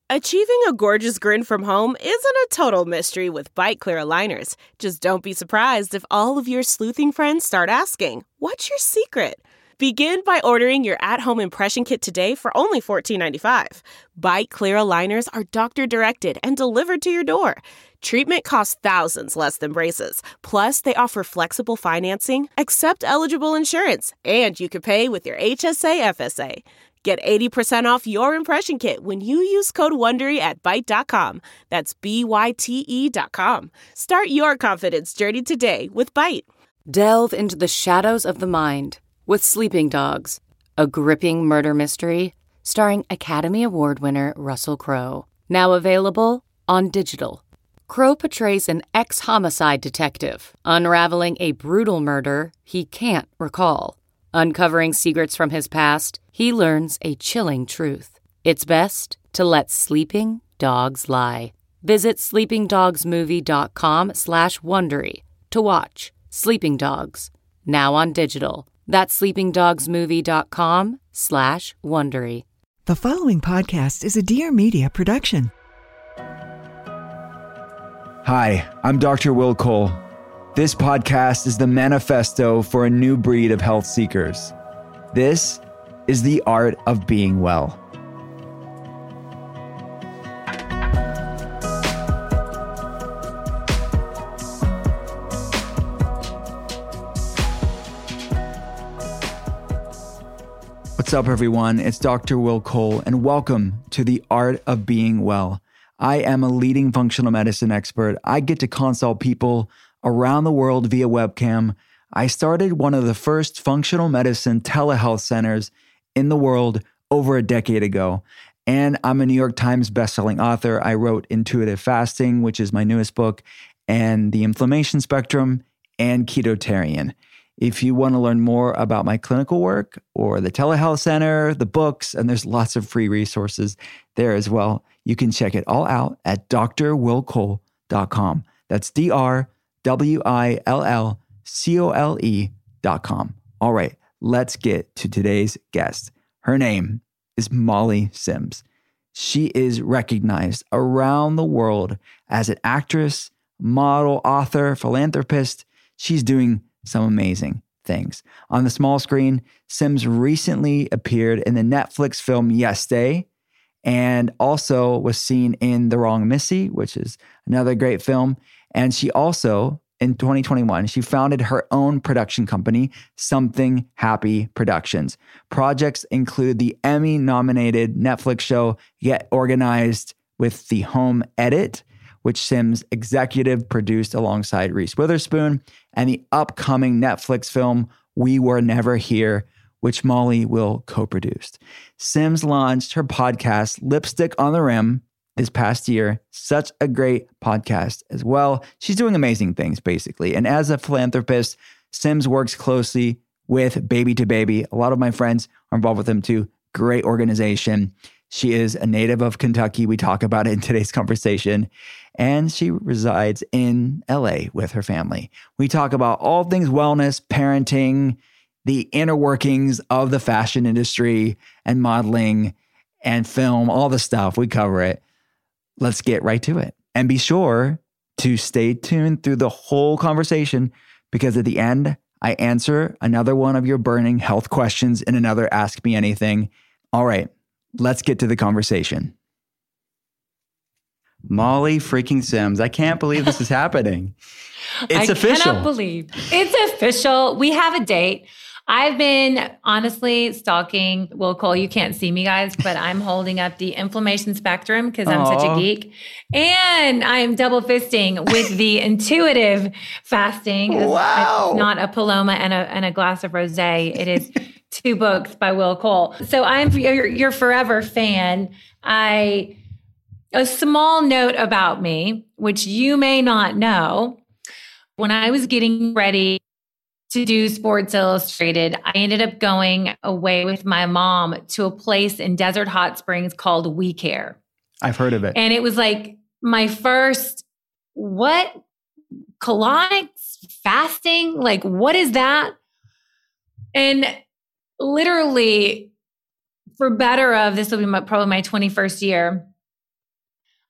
Achieving a gorgeous grin from home isn't a total mystery with Byte Clear aligners. Just don't be surprised if all of your sleuthing friends start asking, "What's your secret?" Begin by ordering your at-home impression kit today for only $14.95. Byte Clear aligners are doctor-directed and delivered to your door. Treatment costs thousands less than braces. Plus, they offer flexible financing, accept eligible insurance, and you can pay with your HSA FSA. Get 80% off your impression kit when you use code WONDERY at Byte.com. That's BYTE.com. Start your confidence journey today with Byte. Delve into the shadows of the mind with Sleeping Dogs, a gripping murder mystery starring Academy Award winner Russell Crowe. Now available on digital. Crowe portrays an ex-homicide detective unraveling a brutal murder he can't recall. Uncovering secrets from his past, he learns a chilling truth. It's best to let sleeping dogs lie. Visit sleepingdogsmovie.com/Wondery to watch Sleeping Dogs, now on digital. That's sleepingdogsmovie.com/Wondery. The following podcast is a Dear Media production. Hi, I'm Dr. Will Cole. This podcast is the manifesto for a new breed of health seekers. This is the art of being well. What's up, everyone? It's Dr. Will Cole, and welcome to the art of being well. I am a leading functional medicine expert. I get to consult people around the world via webcam. I started one of the first functional medicine telehealth centers in the world over a decade ago. And I'm a New York Times bestselling author. I wrote Intuitive Fasting, which is my newest book, and The Inflammation Spectrum, and Ketotarian. If you want to learn more about my clinical work or the telehealth center, the books, and there's lots of free resources there as well, you can check it all out at drwillcole.com. That's drwillcole.com. All right, let's get to today's guest. Her name is Molly Sims. She is recognized around the world as an actress, model, author, philanthropist. She's doing some amazing things. On the small screen, Sims recently appeared in the Netflix film Yes Day, and also was seen in The Wrong Missy, which is another great film. And she also, in 2021, she founded her own production company, Something Happy Productions. Projects include the Emmy-nominated Netflix show Get Organized with the Home Edit, which Sims executive produced alongside Reese Witherspoon, and the upcoming Netflix film We Were Never Here, which Molly will co-produce. Sims launched her podcast, Lipstick on the Rim, this past year. Such a great podcast as well. She's doing amazing things, basically. And as a philanthropist, Sims works closely with Baby to Baby. A lot of my friends are involved with them too. Great organization. She is a native of Kentucky. We talk about it in today's conversation. And she resides in LA with her family. We talk about all things wellness, parenting, the inner workings of the fashion industry and modeling and film, all the stuff. We cover it. Let's get right to it. And be sure to stay tuned through the whole conversation, because at the end, I answer another one of your burning health questions in another Ask Me Anything. All right, let's get to the conversation. Molly freaking Sims. I can't believe this is happening. It's official. I cannot believe it's official. We have a date. I've been honestly stalking Will Cole. You can't see me, guys, but I'm holding up the Inflammation Spectrum because I'm such a geek. And I'm double fisting with the Intuitive Fasting. Wow. It's not a Paloma and a glass of rosé. It is 2 books by Will Cole. So I'm your forever fan. A small note about me, which you may not know. When I was getting ready to do Sports Illustrated, I ended up going away with my mom to a place in Desert Hot Springs called We Care. I've heard of it. And it was like my first, what? Colonics? Fasting? Like, what is that? And literally, for better of, this will be probably my 21st year,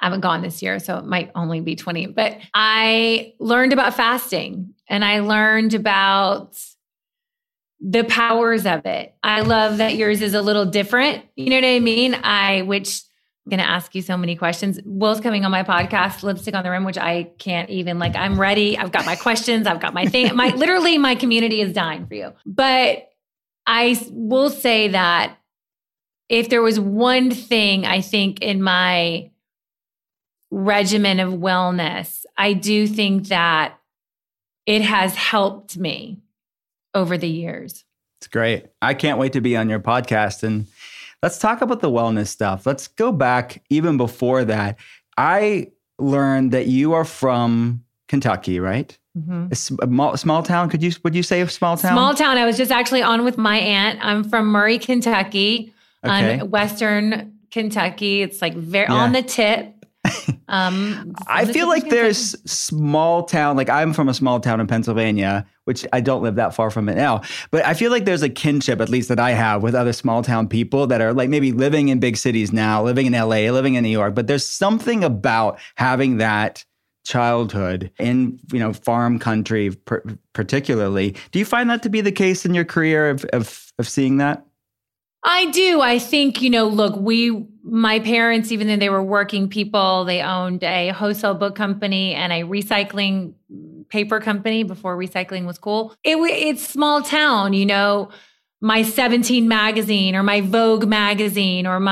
I haven't gone this year, so it might only be 20. But I learned about fasting and I learned about the powers of it. I love that yours is a little different. You know what I mean? I'm going to ask you so many questions. Will's coming on my podcast, Lipstick on the Rim, which I can't even, like, I'm ready. I've got my questions. I've got my thing. Literally my community is dying for you. But I will say that if there was one thing I think in my regimen of wellness, I do think that it has helped me over the years. It's great. I can't wait to be on your podcast. And let's talk about the wellness stuff. Let's go back even before that. I learned that you are from Kentucky, right? Mm-hmm. A small town. Would you say a small town? Small town. I was just actually on with my aunt. I'm from Murray, Kentucky, on Western Kentucky. It's like on the tip. I feel like there's small town, like I'm from a small town in Pennsylvania, which I don't live that far from it now, but I feel like there's a kinship, at least that I have, with other small town people that are like maybe living in big cities now, living in LA, living in New York, but there's something about having that childhood in, farm country particularly. Do you find that to be the case in your career of seeing that? I do. I think, look, my parents, even though they were working people, they owned a wholesale book company and a recycling paper company before recycling was cool. It's small town, my 17 magazine or my Vogue magazine or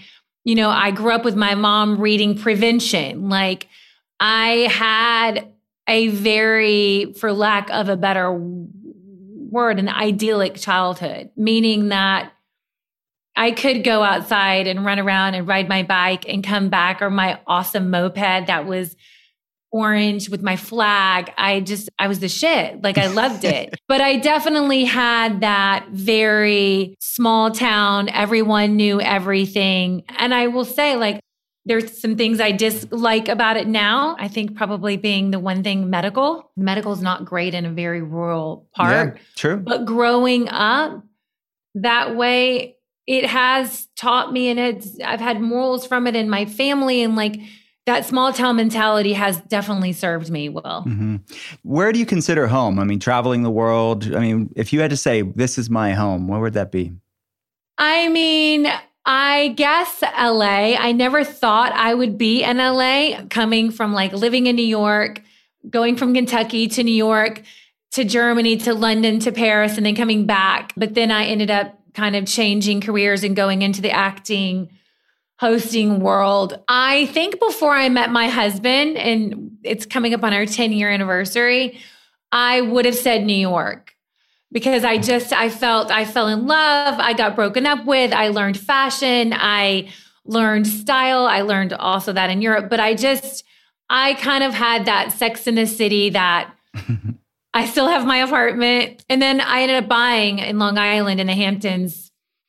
I grew up with my mom reading Prevention. Like I had a very, for lack of a better word, an idyllic childhood, meaning that I could go outside and run around and ride my bike and come back, or my awesome moped that was orange with my flag. I was the shit. Like I loved it. But I definitely had that very small town, everyone knew everything. And I will say, like, there's some things I dislike about it now. I think probably being the one thing, medical is not great in a very rural part. Yeah, true. But growing up that way, it has taught me, and I've had morals from it in my family, and like that small town mentality has definitely served me well. Mm-hmm. Where do you consider home? I mean, traveling the world. I mean, if you had to say, this is my home, where would that be? I mean, I guess LA. I never thought I would be in LA, coming from like living in New York, going from Kentucky to New York, to Germany, to London, to Paris, and then coming back. But then I ended up kind of changing careers and going into the acting, hosting world. I think before I met my husband, and it's coming up on our 10-year anniversary, I would have said New York, because I fell in love. I got broken up with. I learned fashion. I learned style. I learned also that in Europe, but I kind of had that Sex in the City that I still have my apartment. And then I ended up buying in Long Island in the Hamptons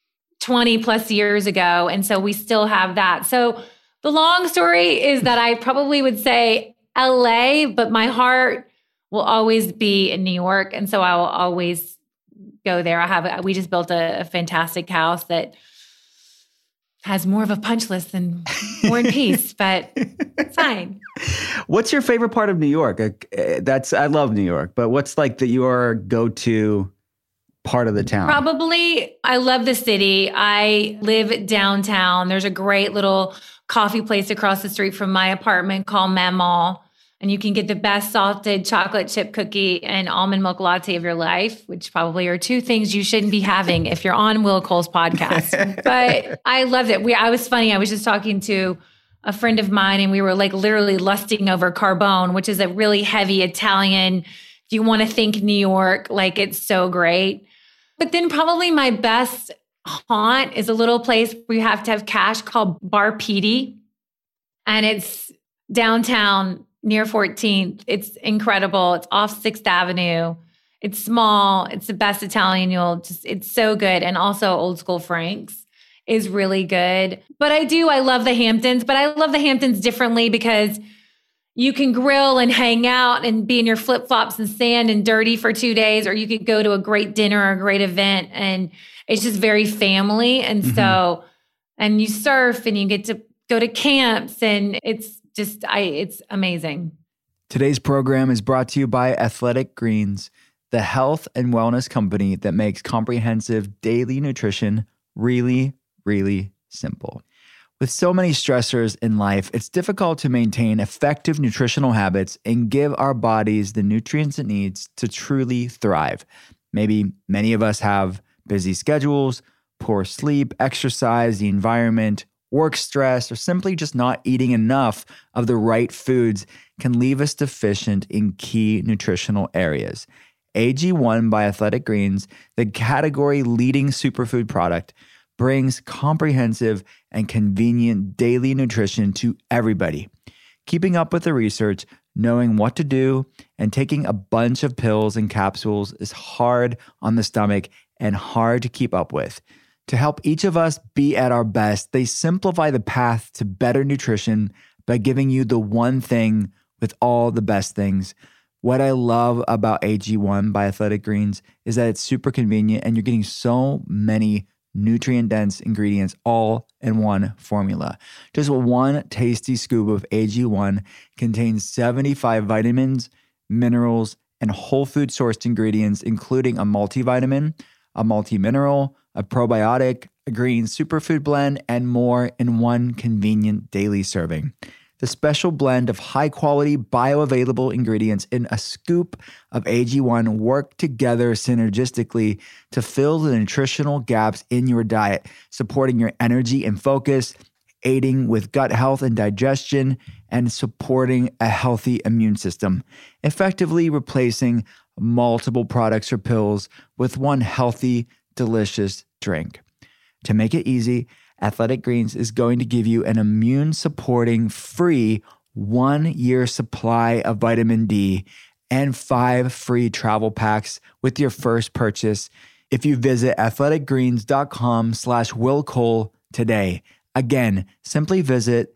20 plus years ago. And so we still have that. So the long story is that I probably would say LA, but my heart will always be in New York. And so I will always go there. We just built a fantastic house that has more of a punch list than War and Peace, but it's fine. What's your favorite part of New York? I love New York, but what's like your go-to part of the town? Probably, I love the city. I live downtown. There's a great little coffee place across the street from my apartment called Maman. And you can get the best salted chocolate chip cookie and almond milk latte of your life, which probably are two things you shouldn't be having if you're on Will Cole's podcast. But I loved it. I was funny. I was just talking to a friend of mine, and we were like literally lusting over Carbone, which is a really heavy Italian. If you want to think New York, like it's so great. But then probably my best haunt is a little place where you have to have cash called Bar Petey. And it's downtown near 14th. It's incredible. It's off 6th Avenue. It's small. It's the best Italian. It's so good. And also Old School Frank's is really good. But I love the Hamptons, but I love the Hamptons differently because you can grill and hang out and be in your flip-flops and sand and dirty for 2 days, or you could go to a great dinner or a great event, and it's just very family. And so, and you surf and you get to go to camps, and it's amazing. Today's program is brought to you by Athletic Greens, the health and wellness company that makes comprehensive daily nutrition really, really simple. With so many stressors in life, it's difficult to maintain effective nutritional habits and give our bodies the nutrients it needs to truly thrive. Maybe many of us have busy schedules, poor sleep, exercise, the environment, work stress, or simply just not eating enough of the right foods can leave us deficient in key nutritional areas. AG1 by Athletic Greens, the category-leading superfood product, brings comprehensive and convenient daily nutrition to everybody. Keeping up with the research, knowing what to do, and taking a bunch of pills and capsules is hard on the stomach and hard to keep up with. To help each of us be at our best, they simplify the path to better nutrition by giving you the one thing with all the best things. What I love about AG1 by Athletic Greens is that it's super convenient and you're getting so many nutrient-dense ingredients all in one formula. Just one tasty scoop of AG1 contains 75 vitamins, minerals, and whole food sourced ingredients, including a multivitamin, a multimineral, a probiotic, a green superfood blend, and more in one convenient daily serving. The special blend of high-quality, bioavailable ingredients in a scoop of AG1 work together synergistically to fill the nutritional gaps in your diet, supporting your energy and focus, aiding with gut health and digestion, and supporting a healthy immune system, effectively replacing multiple products or pills with one healthy, delicious drink. To make it easy, Athletic Greens is going to give you an immune-supporting free 1-year supply of vitamin D and 5 free travel packs with your first purchase if you visit athleticgreens.com/willcole today. Again, simply visit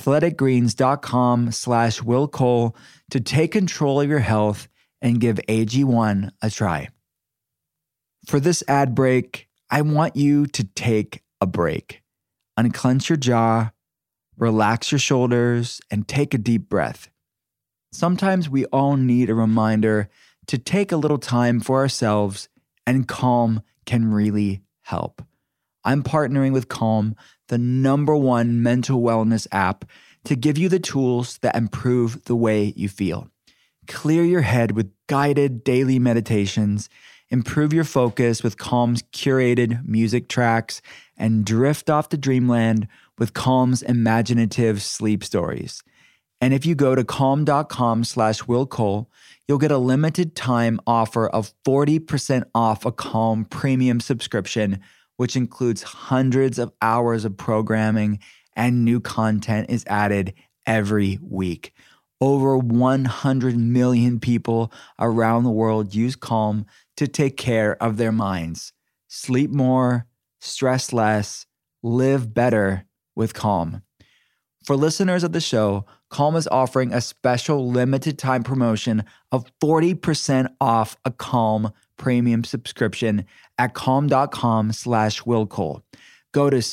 athleticgreens.com/willcole to take control of your health and give AG1 a try. For this ad break, I want you to take a break. Unclench your jaw, relax your shoulders, and take a deep breath. Sometimes we all need a reminder to take a little time for ourselves, and Calm can really help. I'm partnering with Calm, the #1 mental wellness app, to give you the tools that improve the way you feel. Clear your head with guided daily meditations, improve your focus with Calm's curated music tracks, and drift off to dreamland with Calm's imaginative sleep stories. And if you go to calm.com/willcole, you'll get a limited time offer of 40% off a Calm premium subscription, which includes hundreds of hours of programming and new content is added every week. Over 100 million people around the world use Calm to take care of their minds. Sleep more, stress less, live better with Calm. For listeners of the show, Calm is offering a special limited time promotion of 40% off a Calm premium subscription at calm.com/willcole. Go to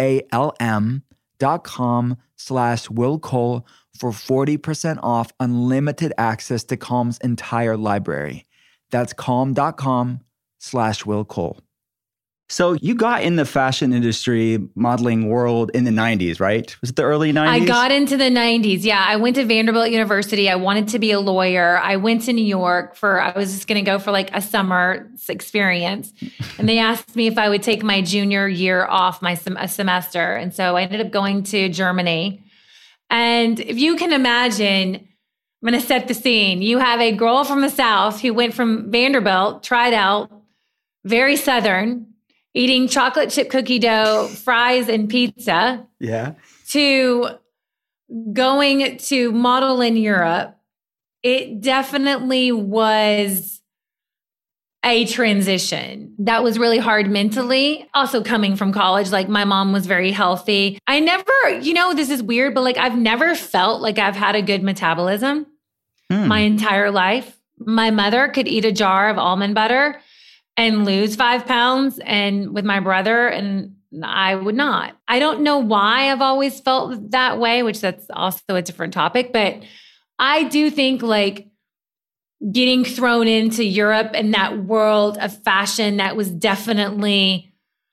calm.com/willcole for 40% off unlimited access to Calm's entire library. That's calm.com/willcole. So you got in the fashion industry, modeling world in the 90s, right? Was it the early 90s? I got into the 90s. Yeah. I went to Vanderbilt University. I wanted to be a lawyer. I went to New York I was just going to go for like a summer experience. And they asked me if I would take my junior year off a semester. And so I ended up going to Germany. And if you can imagine, I'm going to set the scene. You have a girl from the South who went from Vanderbilt, tried out, very Southern, eating chocolate chip cookie dough, fries, and pizza. Yeah. To going to model in Europe. It definitely was a transition. That was really hard mentally. Also coming from college, like my mom was very healthy. I never, this is weird, but like I've never felt like I've had a good metabolism my entire life. My mother could eat a jar of almond butter and lose 5 pounds, and with my brother and I would not. I don't know why I've always felt that way, which that's also a different topic. But I do think like getting thrown into Europe and that world of fashion, that was definitely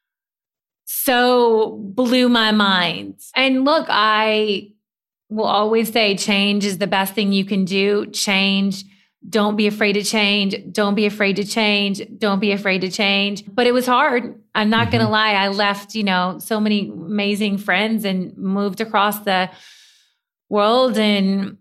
so blew my mind. And look, I will always say change is the best thing you can do. Change. Don't be afraid to change. Don't be afraid to change. Don't be afraid to change. But it was hard. I'm not going to lie. I left, so many amazing friends and moved across the world. And,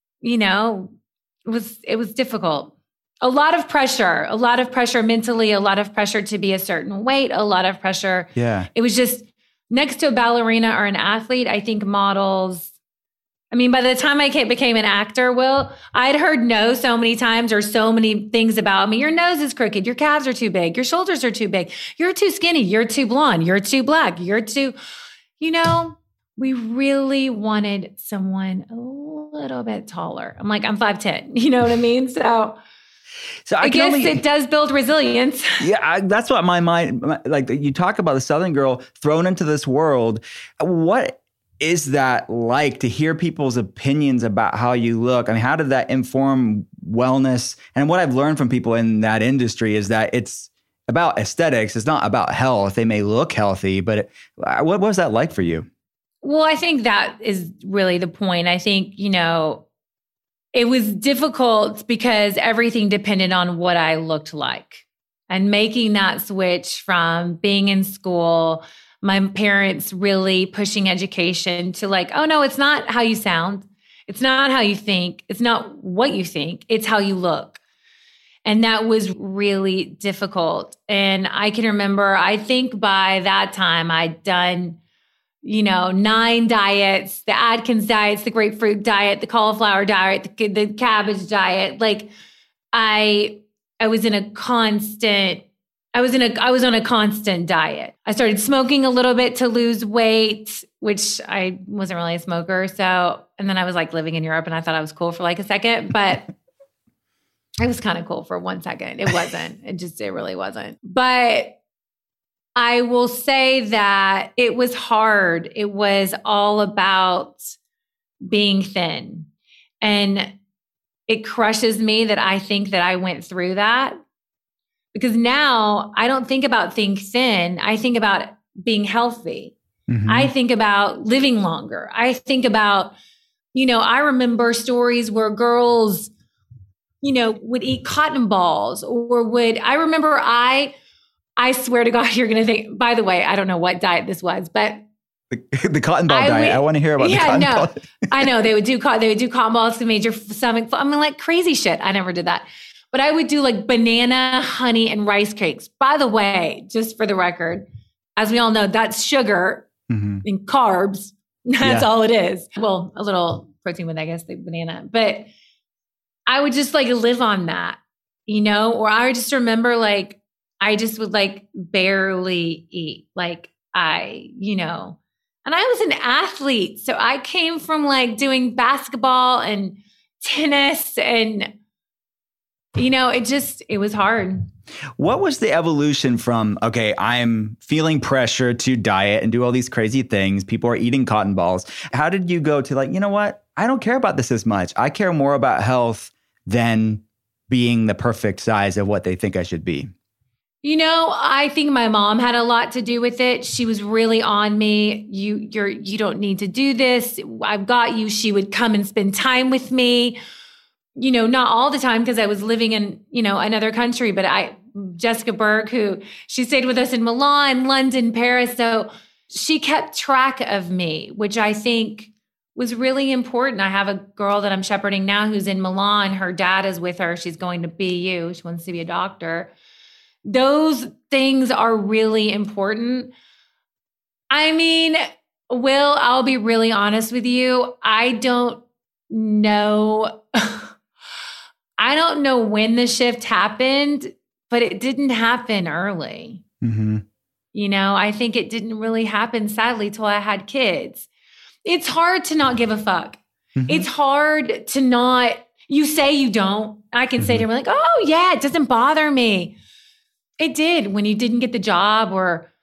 it was difficult. A lot of pressure mentally, a lot of pressure to be a certain weight, a lot of pressure. Yeah. It was just next to a ballerina or an athlete, I think models. I mean, by the time I became an actor, Will, I'd heard no so many times or so many things about me. Your nose is crooked. Your calves are too big. Your shoulders are too big. You're too skinny. You're too blonde. You're too black. You're too, we really wanted someone a little bit taller. I'm like, I'm 5'10". You know what I mean? So I guess it does build resilience. Yeah, that's what my mind, like you talk about the Southern girl thrown into this world. What is that like to hear people's opinions about how you look? I mean, how did that inform wellness? And what I've learned from people in that industry is that it's about aesthetics. It's not about health. They may look healthy, but what was that like for you? Well, I think that is really the point. I think, it was difficult because everything depended on what I looked like. And making that switch from being in school, my parents really pushing education to like, oh no, it's not how you sound. It's not how you think. It's not what you think. It's how you look. And that was really difficult. And I can remember, I think by that time I'd done, 9 diets, the Atkins diets, the grapefruit diet, the cauliflower diet, the cabbage diet. Like I was on a constant diet. I started smoking a little bit to lose weight, which I wasn't really a smoker. So, and then I was like living in Europe and I thought I was cool for like a second, but I was kind of cool for 1 second. It wasn't, it really wasn't. But I will say that it was hard. It was all about being thin. And it crushes me that I think that I went through that. Because now I don't think about being thin. I think about being healthy. Mm-hmm. I think about living longer. I think about, I remember stories where girls, would eat cotton balls I remember I swear to God, you're going to think, by the way, I don't know what diet this was, but the cotton ball diet. I want to hear about the cotton ball. I know they would do cotton balls to make your stomach. I mean, like crazy shit. I never did that. But I would do like banana, honey, and rice cakes. By the way, just for the record, as we all know, that's sugar and carbs. That's all it is. Well, a little protein with, I guess, the banana. But I would just like live on that, or I would just remember like, I just would like barely eat. Like and I was an athlete. So I came from like doing basketball and tennis and it was hard. What was the evolution from, okay, I'm feeling pressure to diet and do all these crazy things. People are eating cotton balls. How did you go to like, you know what? I don't care about this as much. I care more about health than being the perfect size of what they think I should be. I think my mom had a lot to do with it. She was really on me. You don't need to do this. I've got you. She would come and spend time with me. Not all the time because I was living in, another country, but Jessica Berg, who she stayed with us in Milan, London, Paris. So she kept track of me, which I think was really important. I have a girl that I'm shepherding now who's in Milan. Her dad is with her. She's going to BU. She wants to be a doctor. Those things are really important. I mean, Will, I'll be really honest with you. I don't know. I don't know when the shift happened, but it didn't happen early. Mm-hmm. I think it didn't really happen, sadly, till I had kids. It's hard to not give a fuck. Mm-hmm. It's hard to not, you say you don't. I can say to him like, oh yeah, it doesn't bother me. It did when you didn't get the job, or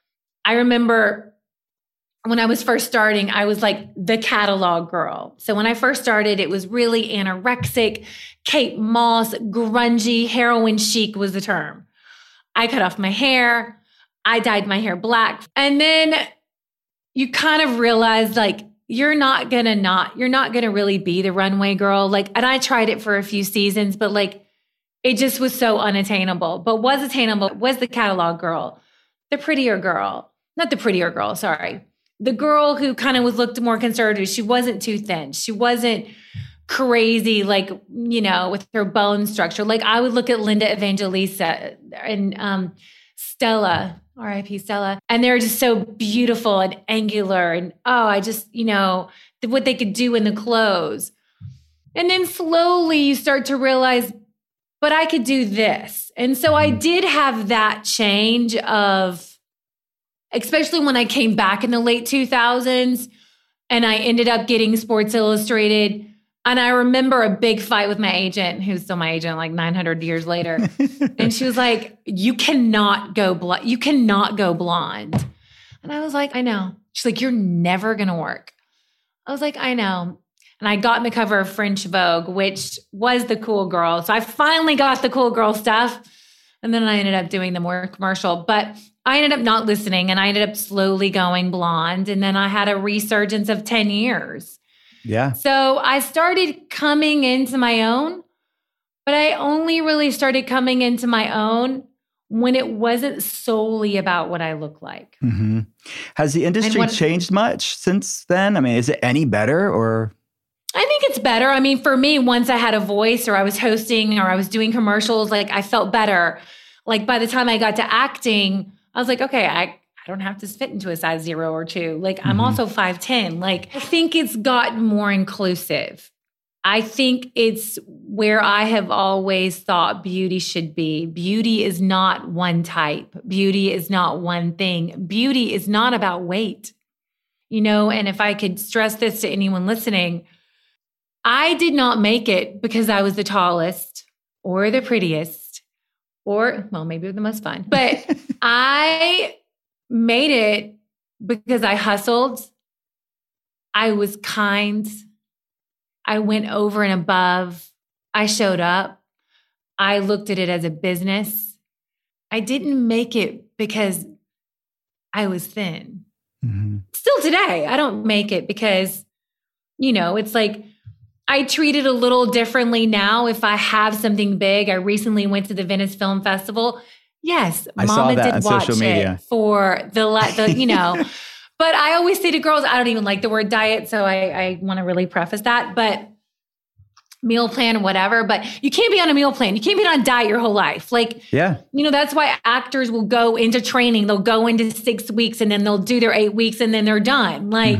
I remember when I was first starting, I was like the catalog girl. So when I first started, it was really anorexic, Kate Moss, grungy, heroin chic was the term. I cut off my hair. I dyed my hair black. And then you kind of realize like, you're not gonna really be the runway girl. Like, and I tried it for a few seasons, but like, it just was so unattainable. But was attainable was the catalog girl, the prettier girl, not the prettier girl, sorry. The girl who kind of looked more conservative. She wasn't too thin. She wasn't crazy, like, you know, with her bone structure. Like I would look at Linda Evangelista and Stella, R.I.P. Stella. And they're just so beautiful and angular. And I just, you know, what they could do in the clothes. And then slowly you start to realize, but I could do this. And so I did have that change of, especially when I came back in the late 2000s and I ended up getting Sports Illustrated. And I remember a big fight with my agent, who's still my agent like 900 years later. And she was like, you cannot go blonde. And I was like, I know. She's like, you're never going to work. I was like, I know. And I got in the cover of French Vogue, which was the cool girl. So I finally got the cool girl stuff. And then I ended up doing the more commercial. But I ended up not listening and I ended up slowly going blonde. And then I had a resurgence of 10 years. Yeah. So I started coming into my own, but I only really started coming into my own when it wasn't solely about what I look like. Mm-hmm. Has the industry changed much since then? I mean, is it any better or? I think it's better. I mean, for me, once I had a voice or I was hosting or I was doing commercials, like I felt better. Like by the time I got to acting, I was like, okay, I don't have to fit into a size 0 or 2. Like I'm also 5'10". Like I think it's gotten more inclusive. I think it's where I have always thought beauty should be. Beauty is not one type. Beauty is not one thing. Beauty is not about weight. You know, and if I could stress this to anyone listening, I did not make it because I was the tallest or the prettiest or, well, maybe the most fun, but I made it because I hustled. I was kind. I went over and above. I showed up. I looked at it as a business. I didn't make it because I was thin. Mm-hmm. Still today, I don't make it because, you know, it's like I treat it a little differently now. If I have something big, I recently went to the Venice Film Festival. Yes, Mama did watch it for the you know. But I always say to girls, I don't even like the word diet, so I want to really preface that. But meal plan, whatever. But you can't be on a meal plan. You can't be on a diet your whole life. Like, yeah, you know, that's why actors will go into training. They'll go into 6 weeks and then they'll do their 8 weeks and then they're done. Like,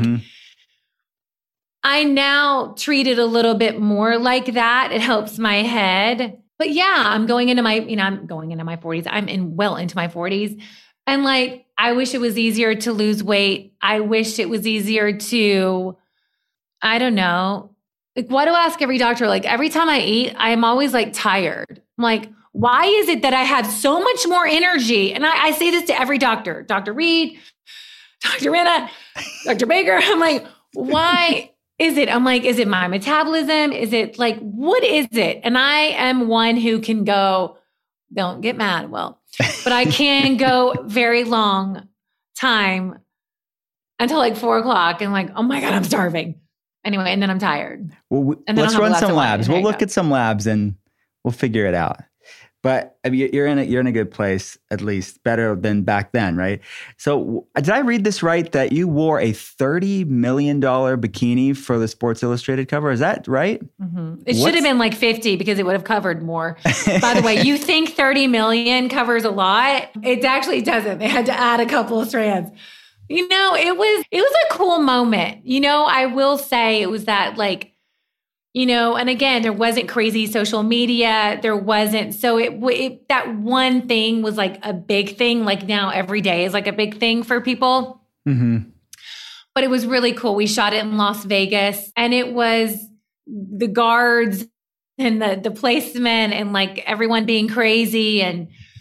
I now treat it a little bit more like that. It helps my head. But yeah, I'm going into my 40s. I'm well into my 40s. And like, I wish it was easier to lose weight. I wish it was easier to, I don't know. Like, why do I ask every doctor? Like, every time I eat, I am always like tired. I'm like, why is it that I have so much more energy? And I say this to every doctor, Dr. Reed, Dr. Renna, Dr. Baker. I'm like, why is it? I'm like, is it my metabolism? Is it like, what is it? And I am one who can go, don't get mad. Well, but I can go very long time until like 4 o'clock and like, oh my God, I'm starving. Anyway, and then I'm tired. Well, let's run some labs. We'll look at some labs and we'll figure it out. But I mean, you're in a good place, at least better than back then, right? So did I read this right that you wore a $30 million bikini for the Sports Illustrated cover? Is that right? Mm-hmm. It should have been like 50 because it would have covered more. By the way, you think 30 million covers a lot? It actually doesn't. They had to add a couple of strands. You know, it was a cool moment. You know, I will say it was that like, you know, and again, there wasn't crazy social media. There wasn't. So it that one thing was like a big thing. Like now every day is like a big thing for people. Mm-hmm. But it was really cool. We shot it in Las Vegas and it was the guards and the policemen and like everyone being crazy. And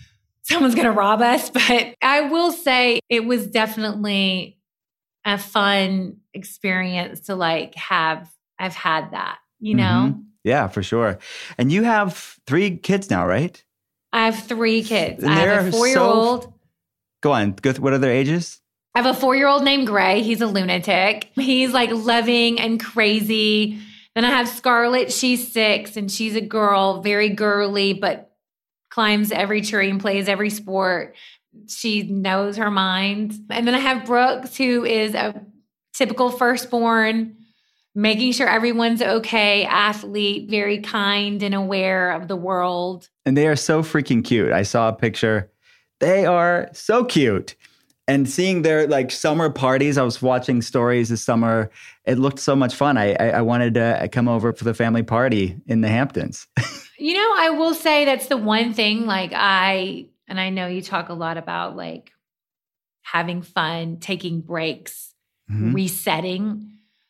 someone's going to rob us. But I will say it was definitely a fun experience to like I've had that, you know? Mm-hmm. Yeah, for sure. And you have 3 kids now, right? I have 3 kids. And I have a 4-year-old. Go on. What are their ages? I have a 4-year-old named Gray. He's a lunatic. He's like loving and crazy. Then I have Scarlett. She's 6 and she's a girl, very girly, but climbs every tree and plays every sport. She knows her mind. And then I have Brooks, who is a typical firstborn, making sure everyone's okay, athlete, very kind and aware of the world. And they are so freaking cute. I saw a picture. They are so cute. And seeing their like summer parties, I was watching stories this summer. It looked so much fun. I wanted to come over for the family party in the Hamptons. You know, I will say that's the one thing, like I know you talk a lot about like having fun, taking breaks, resetting.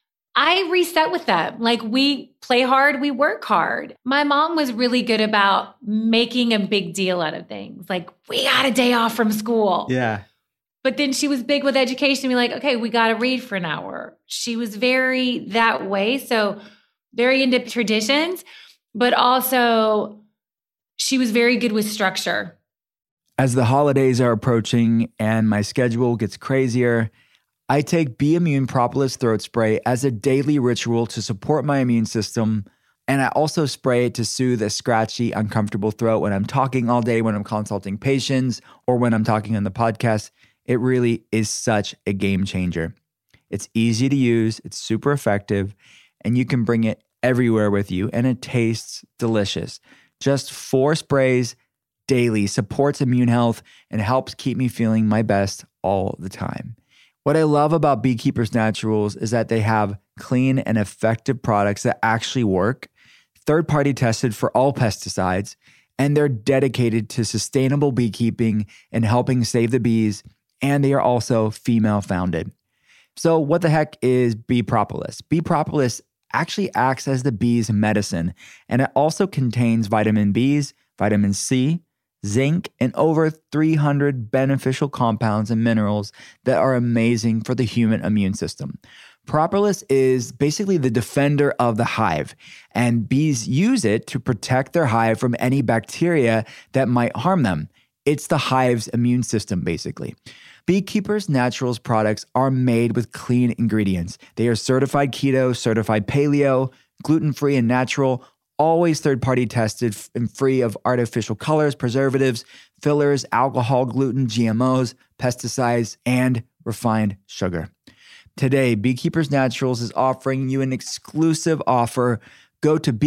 I reset with them. Like we play hard, we work hard. My mom was really good about making a big deal out of things. Like we got a day off from school. Yeah. But then she was big with education. Be like, okay, we got to read for an hour. She was very that way. So very into traditions, but also she was very good with structure. As the holidays are approaching and my schedule gets crazier, I take Be Immune Propolis Throat Spray as a daily ritual to support my immune system. And I also spray it to soothe a scratchy, uncomfortable throat when I'm talking all day, when I'm consulting patients, or when I'm talking on the podcast. It really is such a game changer. It's easy to use, it's super effective, and you can bring it everywhere with you, and it tastes delicious. Just 4 sprays daily supports immune health and helps keep me feeling my best all the time. What I love about Beekeepers Naturals is that they have clean and effective products that actually work, third-party tested for all pesticides, and they're dedicated to sustainable beekeeping and helping save the bees, and they are also female-founded. So what the heck is Bee Propolis? Bee Propolis actually acts as the bee's medicine, and it also contains vitamin B's, vitamin C, zinc, and over 300 beneficial compounds and minerals that are amazing for the human immune system. Propolis is basically the defender of the hive, and bees use it to protect their hive from any bacteria that might harm them. It's the hive's immune system, basically. Beekeepers Naturals products are made with clean ingredients. They are certified keto, certified paleo, gluten-free and natural, always third-party tested and free of artificial colors, preservatives, fillers, alcohol, gluten, GMOs, pesticides, and refined sugar. Today, Beekeepers Naturals is offering you an exclusive offer. Go to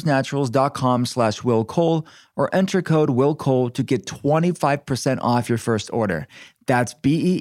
beekeepersnaturals.com/Will Cole or enter code Will Cole to get 25% off your first order. That's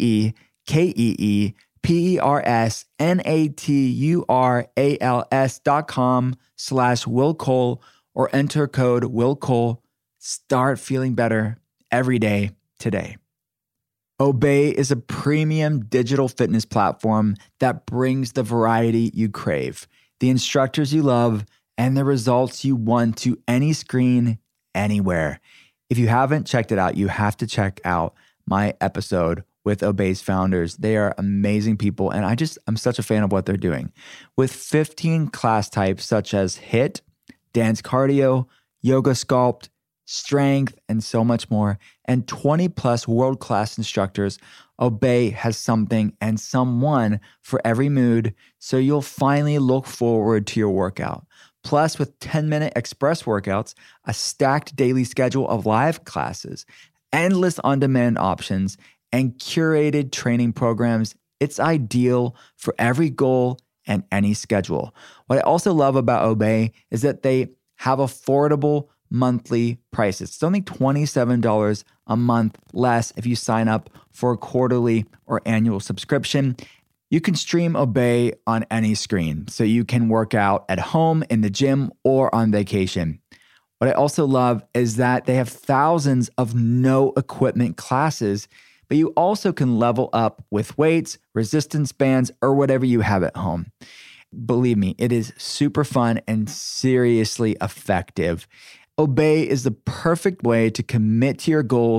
beekeepersnaturals.com/Will Cole or enter code Will Cole. Start feeling better every day today. Obey is a premium digital fitness platform that brings the variety you crave, the instructors you love, and the results you want to any screen, anywhere. If you haven't checked it out, you have to check out my episode with Obey's founders. They are amazing people, and I'm such a fan of what they're doing. With 15 class types such as HIIT, dance cardio, yoga sculpt, strength, and so much more, and 20 plus world-class instructors, Obey has something and someone for every mood, so you'll finally look forward to your workout. Plus, with 10-minute express workouts, a stacked daily schedule of live classes, endless on-demand options, and curated training programs, it's ideal for every goal and any schedule. What I also love about Obey is that they have affordable monthly prices. It's only $27 a month less if you sign up for a quarterly or annual subscription. You can stream Obey on any screen, so you can work out at home, in the gym, or on vacation. What I also love is that they have thousands of no equipment classes, but you also can level up with weights, resistance bands, or whatever you have at home. Believe me, it is super fun and seriously effective. Obey is the perfect way to commit to your goals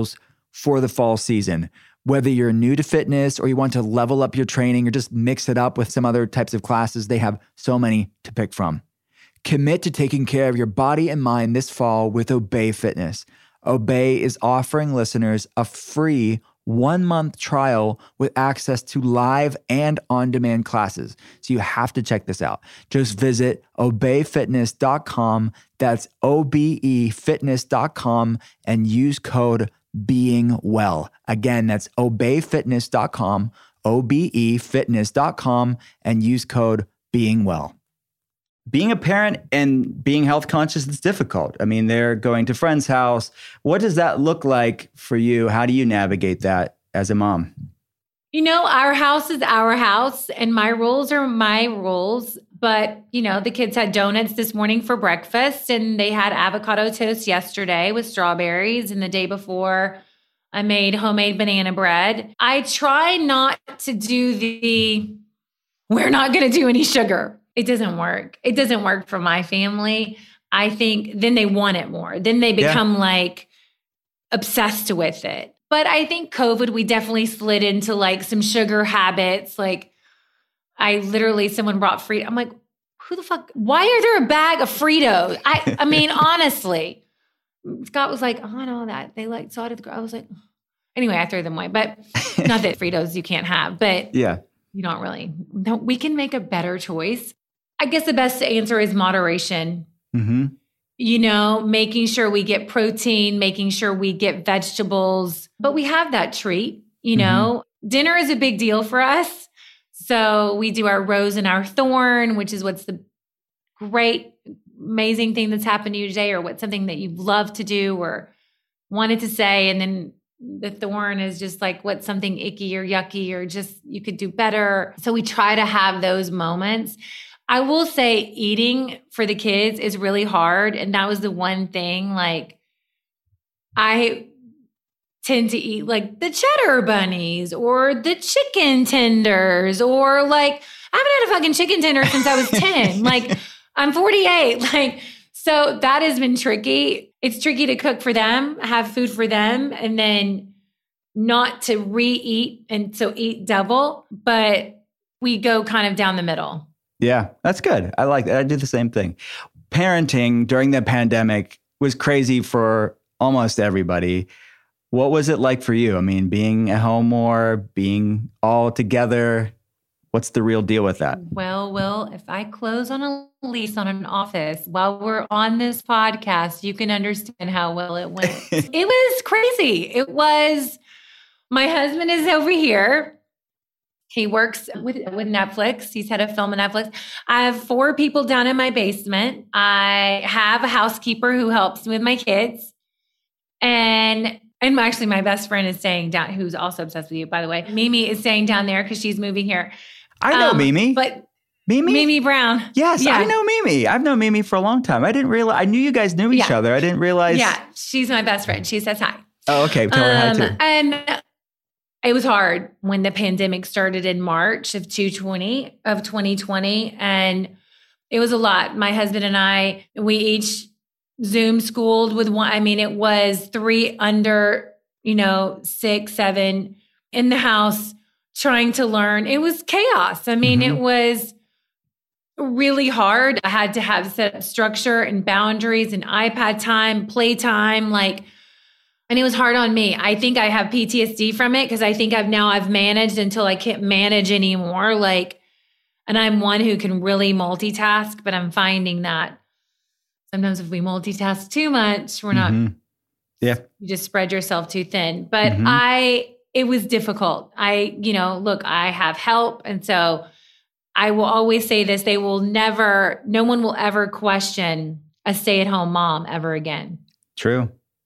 for the fall season. Whether you're new to fitness or you want to level up your training or just mix it up with some other types of classes, they have so many to pick from. Commit to taking care of your body and mind this fall with Obey Fitness. Obey is offering listeners a free 1-month trial with access to live and on-demand classes. So you have to check this out. Just visit obeyfitness.com. That's obefitness.com and use code BEINGWELL. Again, that's obeyfitness.com, obefitness.com, and use code BEINGWELL. Being a parent and being health conscious is difficult. I mean, they're going to friend's house. What does that look like for you? How do you navigate that as a mom? You know, our house is our house and my rules are my rules. But, you know, the kids had donuts this morning for breakfast and they had avocado toast yesterday with strawberries. And the day before, I made homemade banana bread. I try not to do we're not going to do any sugar. It doesn't work. It doesn't work for my family. I think then they want it more. Then they become like obsessed with it. But I think COVID, we definitely slid into like some sugar habits. Like someone brought Fritos. I'm like, who the fuck? Why are there a bag of Fritos? I mean, honestly, Scott was like, oh, I know that. They like saw it at the, I was like, anyway, I threw them away. But not that Fritos you can't have, but you don't really. No, we can make a better choice. I guess the best answer is moderation. Mm-hmm. You know, making sure we get protein, making sure we get vegetables, but we have that treat, you know. Dinner is a big deal for us. So we do our rose and our thorn, which is what's the great, amazing thing that's happened to you today or what's something that you've loved to do or wanted to say. And then the thorn is just like what's something icky or yucky or just you could do better. So we try to have those moments. I will say eating for the kids is really hard. And that was the one thing, like I tend to eat like the cheddar bunnies or the chicken tenders or like I haven't had a fucking chicken tender since I was 10. Like I'm 48. Like, so that has been tricky. It's tricky to cook for them, have food for them, and then not to re-eat and so eat double, but we go kind of down the middle. Yeah, that's good. I like that. I do the same thing. Parenting during the pandemic was crazy for almost everybody. What was it like for you? I mean, being at home more, being all together, what's the real deal with that? Well, Will, if I close on a lease on an office while we're on this podcast, you can understand how well it went. It was crazy. It was, my husband is over here. He works with Netflix. He's head of film at Netflix. I have 4 people down in my basement. I have a housekeeper who helps with my kids. And actually my best friend is staying down, who's also obsessed with you, by the way. Mimi is staying down there because she's moving here. I know Mimi. But Mimi Brown. Yes, yeah. I know Mimi. I've known Mimi for a long time. I didn't realize, I knew you guys knew each other. I didn't realize. Yeah, she's my best friend. She says hi. Oh, okay. Tell her hi too. And it was hard when the pandemic started in March of 2020. And it was a lot. My husband and I, we each Zoom schooled with one. I mean, it was 3 under, 6, 7 in the house trying to learn. It was chaos. I mean, it was really hard. I had to have set up structure and boundaries and iPad time, playtime, and it was hard on me. I think I have PTSD from it because I think I've managed until I can't manage anymore. And I'm one who can really multitask, but I'm finding that sometimes if we multitask too much, we're not, you just spread yourself too thin. But it was difficult. Look, I have help. And so I will always say this, no one will ever question a stay-at-home mom ever again. True.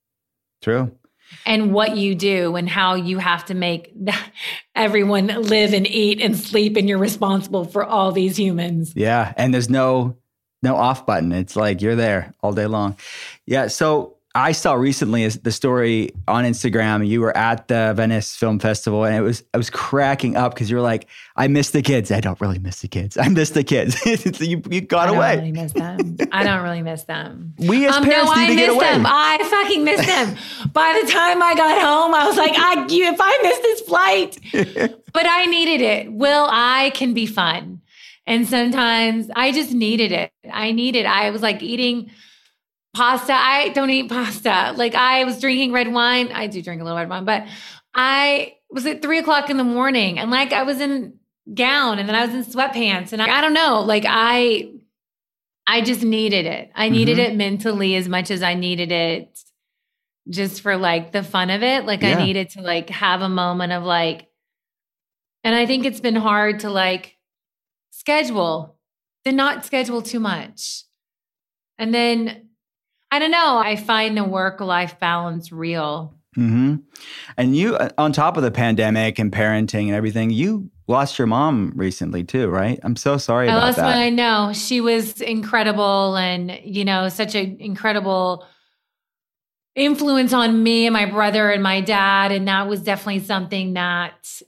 And what you do and how you have to make everyone live and eat and sleep, and you're responsible for all these humans. Yeah, and there's no off button. It's like you're there all day long. Yeah, so I saw recently the story on Instagram. You were at the Venice Film Festival, and I was cracking up because you were like, "I miss the kids." I don't really miss the kids. I miss the kids. you got away. I don't really miss them. I don't really miss them. We as parents need to get away. Them. I fucking miss them. By the time I got home, I was like, if I miss this flight, but I needed it. Will, I can be fun, and sometimes I just needed it. I was like eating pasta. I don't eat pasta. Like I was drinking red wine. I do drink a little red wine, but I was at 3:00 in the morning and like I was in a gown and then I was in sweatpants and I don't know, like I just needed it. I needed it mentally as much as I needed it just for like the fun of it. Like I needed to like have a moment of like, and I think it's been hard to like schedule, then not schedule too much. And then I don't know. I find the work-life balance real. Mm-hmm. And you, on top of the pandemic and parenting and everything, you lost your mom recently too, right? I'm so sorry about that. I know. She was incredible and, such an incredible influence on me and my brother and my dad. And that was definitely something that,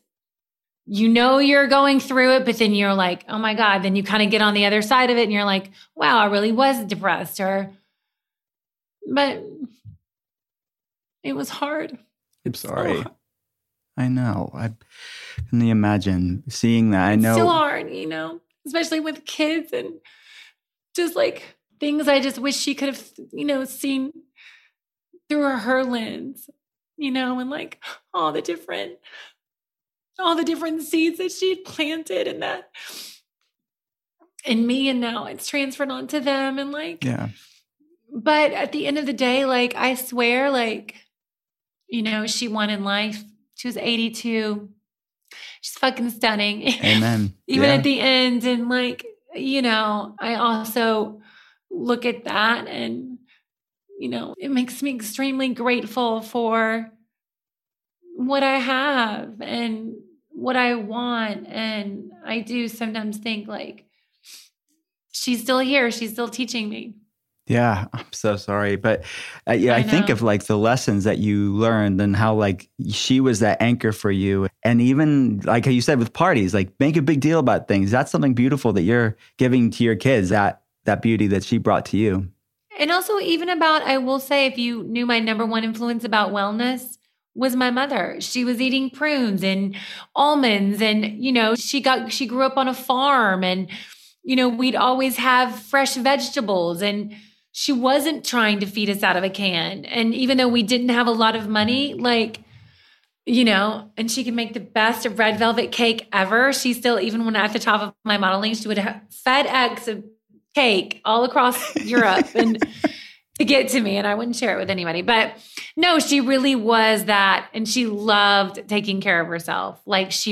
you're going through it, but then you're like, oh my God. Then you kind of get on the other side of it and you're like, wow, I really was depressed but it was hard. I'm sorry. I know. I can imagine seeing that. I know. It's still hard, especially with kids and just like things I just wish she could have, seen through her lens, and like all the different seeds that she'd planted and that in me. And now it's transferred onto them and like, yeah. But at the end of the day, like, I swear, like, she won in life. She was 82. She's fucking stunning. Amen. Even at the end. And like, I also look at that and, it makes me extremely grateful for what I have and what I want. And I do sometimes think like, she's still here. She's still teaching me. Yeah, I'm so sorry. But I think of like the lessons that you learned and how like she was that anchor for you. And even like you said with parties, like make a big deal about things. That's something beautiful that you're giving to your kids, that beauty that she brought to you. And also even about, I will say, if you knew my number one influence about wellness was my mother. She was eating prunes and almonds and, she grew up on a farm and, we'd always have fresh vegetables and she wasn't trying to feed us out of a can. And even though we didn't have a lot of money, like, and she could make the best red velvet cake ever. She still, even when at the top of my modeling, she would have FedEx a cake all across Europe and to get to me. And I wouldn't share it with anybody. But no, she really was that. And she loved taking care of herself. Like she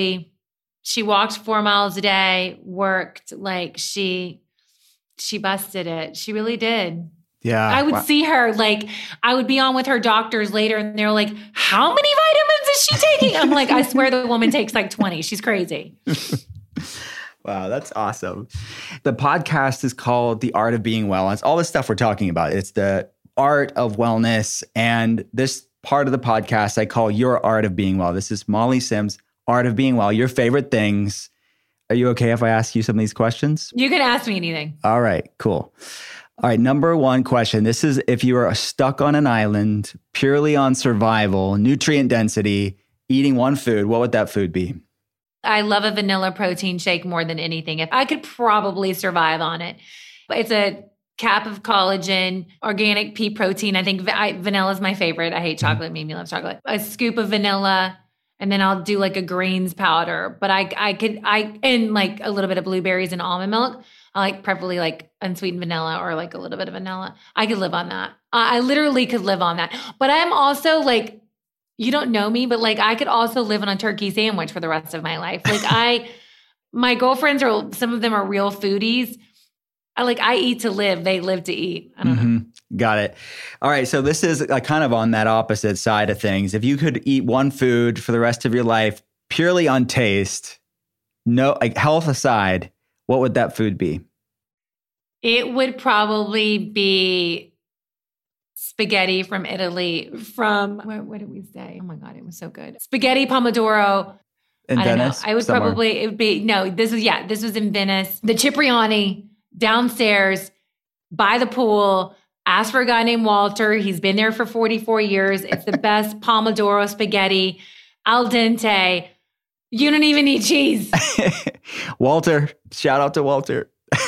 walked 4 miles a day, worked, like she busted it. She really did. Yeah. I would see her, like, I would be on with her doctors later and they're like, how many vitamins is she taking? I'm like, I swear the woman takes like 20. She's crazy. Wow, that's awesome. The podcast is called The Art of Being Well. And it's all the stuff we're talking about. It's the art of wellness. And this part of the podcast I call Your Art of Being Well. This is Molly Sims' Art of Being Well, your favorite things. Are you okay if I ask you some of these questions? You can ask me anything. All right, cool. All right, number one question. This is if you were stuck on an island, purely on survival, nutrient density, eating one food, what would that food be? I love a vanilla protein shake more than anything. If I could probably survive on it. It's a cap of collagen, organic pea protein. I think vanilla is my favorite. I hate chocolate. Mimi loves chocolate. A scoop of vanilla. And then I'll do like a greens powder, but and like a little bit of blueberries and almond milk. I like preferably like unsweetened vanilla or like a little bit of vanilla. I could live on that. I literally could live on that. But I'm also like, you don't know me, but like I could also live on a turkey sandwich for the rest of my life. Like my girlfriends some of them are real foodies. I eat to live. They live to eat. I don't know. Got it. All right. So this is kind of on that opposite side of things. If you could eat one food for the rest of your life, purely on taste, no, like health aside, what would that food be? It would probably be spaghetti from Italy from, what did we say? Oh my God, it was so good. Spaghetti Pomodoro. In I don't know. Venice? I would Somewhere. probably, it would be, no, this was in Venice. The Cipriani downstairs by the pool. Ask for a guy named Walter. He's been there for 44 years. It's the best Pomodoro spaghetti, al dente. You don't even need cheese. Walter, shout out to Walter.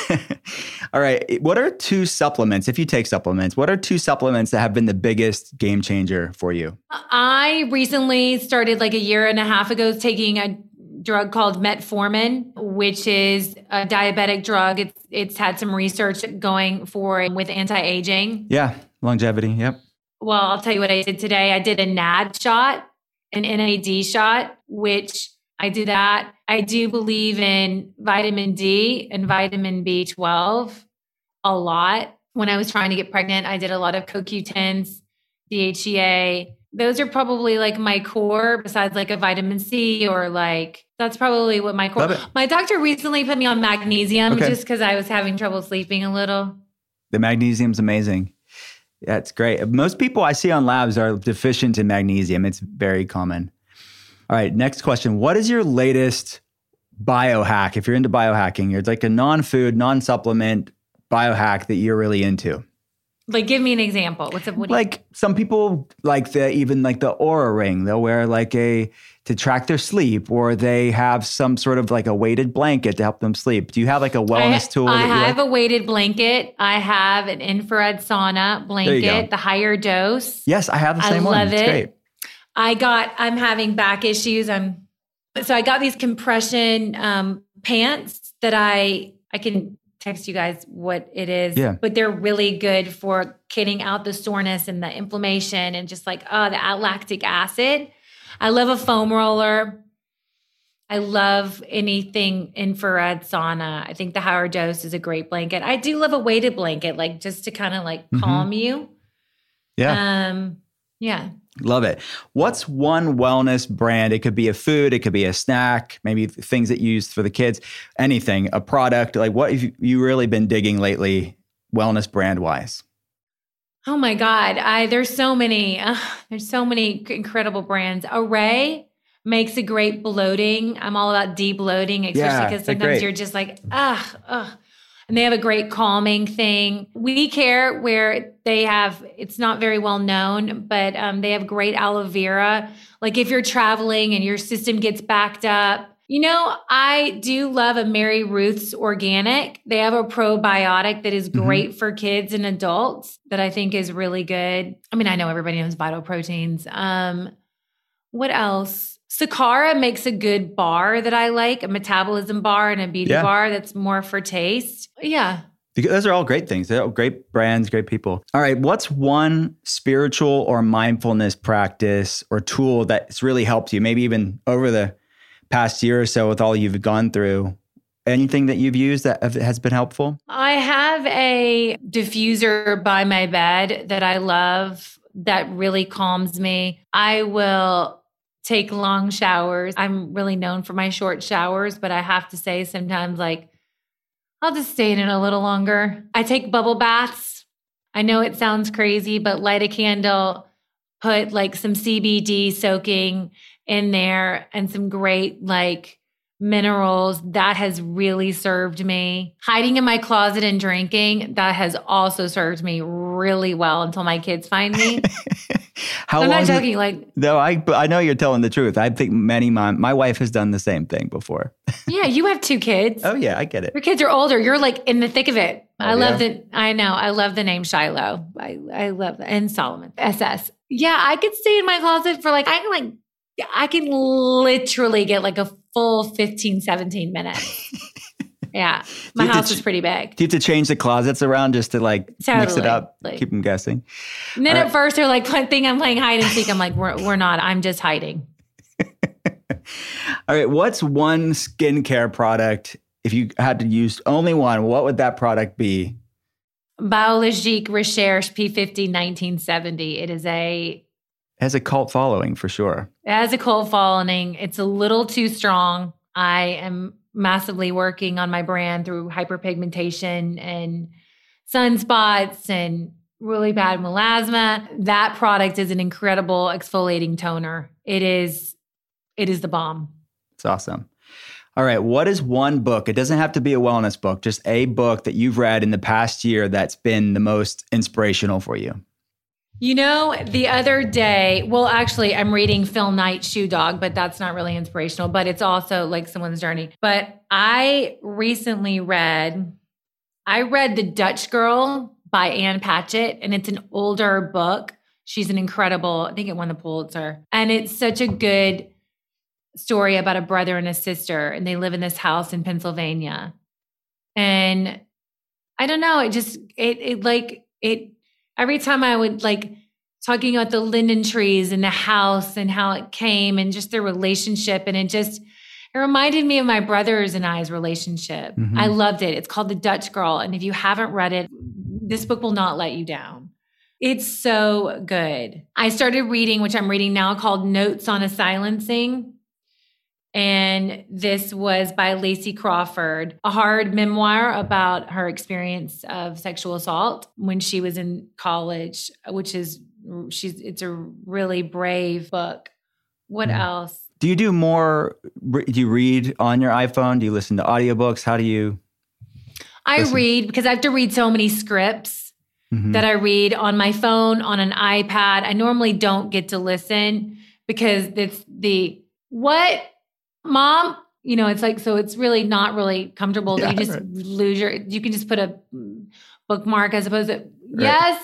All right. What are two supplements, if you take supplements, what are two supplements that have been the biggest game changer for you? I recently started like a year and a half ago taking a drug called metformin, which is a diabetic drug. It's had some research going for with anti-aging. Yeah. Longevity. Yep. Well, I'll tell you what I did today. I did a NAD shot, an NAD shot, which I do that. I do believe in vitamin D and vitamin B12 a lot. When I was trying to get pregnant, I did a lot of CoQ10s, DHEA. Those are probably like my core, besides like a vitamin C or like, that's probably what my core. My doctor recently put me on magnesium just because I was having trouble sleeping a little. The magnesium's amazing. That's great. Most people I see on labs are deficient in magnesium. It's very common. All right, next question. What is your latest biohack? If you're into biohacking, it's like a non-food, non-supplement biohack that you're really into. Like, give me an example. Like some people like the Oura ring. They'll wear to track their sleep, or they have some sort of like a weighted blanket to help them sleep. Do you have like a wellness tool? I have a weighted blanket. I have an infrared sauna blanket, the higher dose. Yes, I have the same one. I love it. It's great. I'm having back issues. So I got these compression pants that I can text you guys what it is. Yeah. But they're really good for getting out the soreness and the inflammation and just like, the lactic acid. I love a foam roller. I love anything infrared sauna. I think the higher dose is a great blanket. I do love a weighted blanket, like just to kind of like calm you. Yeah. Yeah. Love it. What's one wellness brand? It could be a food, it could be a snack, maybe things that you use for the kids, anything, a product. Like what have you really been digging lately, wellness brand wise? Oh my God. There's so many incredible brands. Array makes a great bloating. I'm all about de-bloating, especially because sometimes you're just like, and they have a great calming thing. We Care, where they have, it's not very well known, but they have great aloe vera. Like if you're traveling and your system gets backed up. You know, I do love a Mary Ruth's Organic. They have a probiotic that is great for kids and adults that I think is really good. I mean, I know everybody knows Vital Proteins. What else? Sakara makes a good bar that I like, a metabolism bar and a beauty bar that's more for taste. Yeah. Those are all great things. They're all great brands, great people. All right. What's one spiritual or mindfulness practice or tool that's really helped you, maybe even over the past year or so with all you've gone through? Anything that you've used that has been helpful? I have a diffuser by my bed that I love that really calms me. I will take long showers. I'm really known for my short showers, but I have to say sometimes like I'll just stay in it a little longer. I take bubble baths. I know it sounds crazy, but light a candle, put like some CBD soaking in there and some great like minerals. That has really served me. Hiding in my closet and drinking, that has also served me really well until my kids find me. I'm not joking. No, I know you're telling the truth. I think my wife has done the same thing before. Yeah, you have 2 kids. Oh yeah, I get it. Your kids are older. You're like in the thick of it. Oh, I love the name Shiloh. I love that. And Solomon SS. Yeah, I could stay in my closet for I can literally get like a full 15, 17 minutes. Yeah. My house is pretty big. Do you have to change the closets around just to mix it up, keep them guessing? And then at first they're like, think I'm playing hide and seek. I'm like, we're not. I'm just hiding. All right. What's one skincare product, if you had to use only one, what would that product be? Biologique Recherche P50 1970. It has a cult following for sure. It has a cult following. It's a little too strong. I am massively working on my brand through hyperpigmentation and sunspots and really bad melasma. That product is an incredible exfoliating toner. It is the bomb. It's awesome. All right. What is one book? It doesn't have to be a wellness book, just a book that you've read in the past year that's been the most inspirational for you. You know, the other day, well, actually, I'm reading Phil Knight's Shoe Dog, but that's not really inspirational, but it's also like someone's journey. But I recently read The Dutch Girl by Ann Patchett, and it's an older book. She's an incredible, I think it won the Pulitzer. And it's such a good story about a brother and a sister, and they live in this house in Pennsylvania. And I don't know, every time I would talking about the linden trees and the house and how it came and just their relationship. And it reminded me of my brothers and I's relationship. Mm-hmm. I loved it. It's called The Dutch Girl. And if you haven't read it, this book will not let you down. It's so good. I started reading, which I'm reading now, called Notes on a Silencing. And this was by Lacey Crawford, a hard memoir about her experience of sexual assault when she was in college, it's a really brave book. What else? Do you do more? Do you read on your iPhone? Do you listen to audiobooks? How do you? I read because I have to read so many scripts that I read on my phone, on an iPad. I normally don't get to listen because it's what? Mom, it's like, so it's really not really comfortable. Yeah, you just lose you can just put a bookmark as opposed to, yes.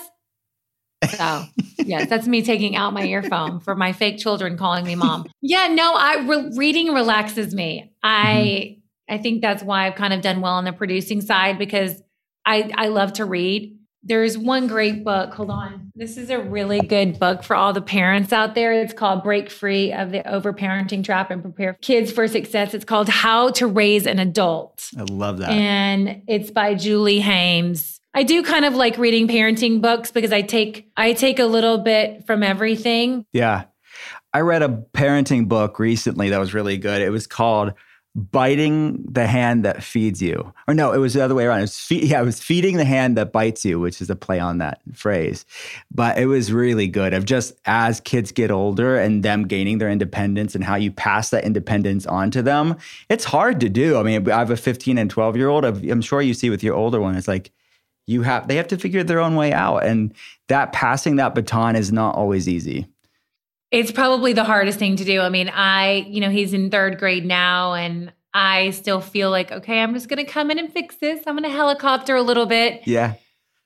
So yes, that's me taking out my earphone for my fake children calling me mom. Yeah, no, reading relaxes me. I think that's why I've kind of done well on the producing side because I love to read. There's one great book. Hold on. This is a really good book for all the parents out there. It's called Break Free of the Overparenting Trap and Prepare Kids for Success. It's called How to Raise an Adult. I love that. And it's by Julie Hames. I do kind of like reading parenting books because I take a little bit from everything. Yeah. I read a parenting book recently that was really good. It was called Biting the Hand That Feeds You. Or no, it was the other way around. It was Feeding the Hand That Bites You, which is a play on that phrase. But it was really good of just as kids get older and them gaining their independence and how you pass that independence on to them. It's hard to do. I mean, I have a 15 and 12-year-old. I'm sure you see with your older one, it's like they have to figure their own way out. And that passing that baton is not always easy. It's probably the hardest thing to do. I mean, he's in 3rd grade now and I still feel like, okay, I'm just going to come in and fix this. I'm going to helicopter a little bit. Yeah.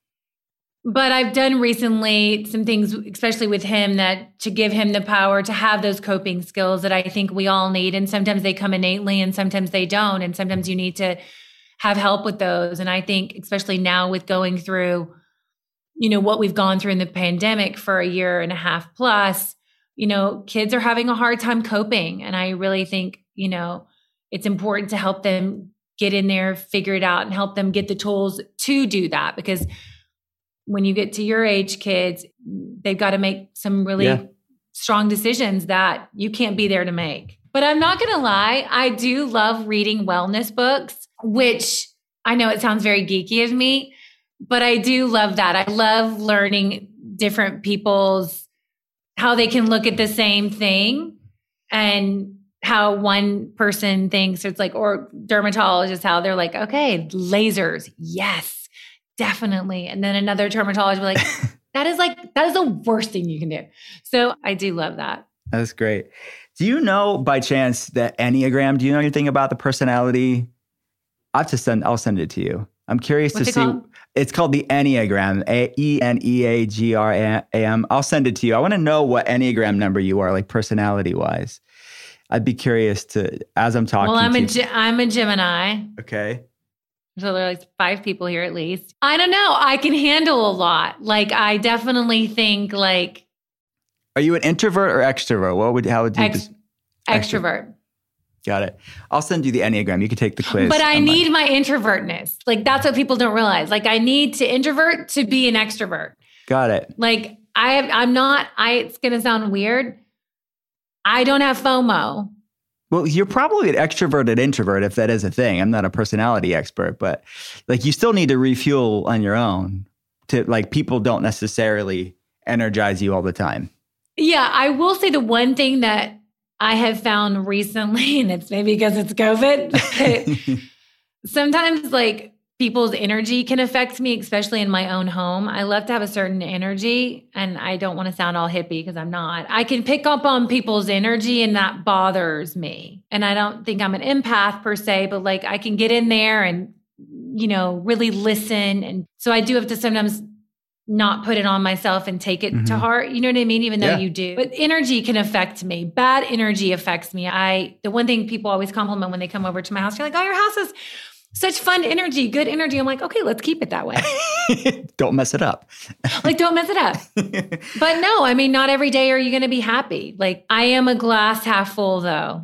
But I've done recently some things, especially with him, that to give him the power to have those coping skills that I think we all need. And sometimes they come innately and sometimes they don't. And sometimes you need to have help with those. And I think, especially now with going through, what we've gone through in the pandemic for a year and a half plus, kids are having a hard time coping. And I really think, it's important to help them get in there, figure it out, and help them get the tools to do that. Because when you get to your age, kids, they've got to make some really strong decisions that you can't be there to make. But I'm not going to lie, I do love reading wellness books, which I know it sounds very geeky of me, but I do love that. I love learning different how they can look at the same thing and how one person thinks it's like, or dermatologists, how they're like, okay, lasers. Yes, definitely. And then another dermatologist will be like, that is the worst thing you can do. So I do love that. That's great. Do you know by chance that Enneagram, do you know anything about the personality? I'll send it to you. I'm curious to see. Called? It's called the Enneagram, Eneagram. I'll send it to you. I want to know what Enneagram number you are, like personality wise. I'd be curious to, as I'm talking. Well, I'm a Gemini. Okay. So there are like 5 people here at least. I don't know. I can handle a lot. Like I definitely think like. Are you an introvert or extrovert? How would you? Extrovert. Got it. I'll send you the Enneagram. You can take the quiz. But I need my introvertness. Like that's what people don't realize. Like I need to introvert to be an extrovert. Got it. Like it's going to sound weird. I don't have FOMO. Well, you're probably an extroverted introvert if that is a thing. I'm not a personality expert, but like you still need to refuel on your own to like people don't necessarily energize you all the time. Yeah, I will say the one thing that I have found recently, and it's maybe because it's COVID, sometimes like people's energy can affect me, especially in my own home. I love to have a certain energy, and I don't want to sound all hippie because I'm not. I can pick up on people's energy and that bothers me. And I don't think I'm an empath per se, but like I can get in there and, really listen. And so I do have to sometimes not put it on myself and take it to heart. You know what I mean? Even though you do. But energy can affect me. Bad energy affects me. The one thing people always compliment when they come over to my house, they're like, oh, your house is such fun energy, good energy. I'm like, okay, let's keep it that way. Don't mess it up. Don't mess it up. But no, I mean, not every day are you going to be happy. Like I am a glass half full though.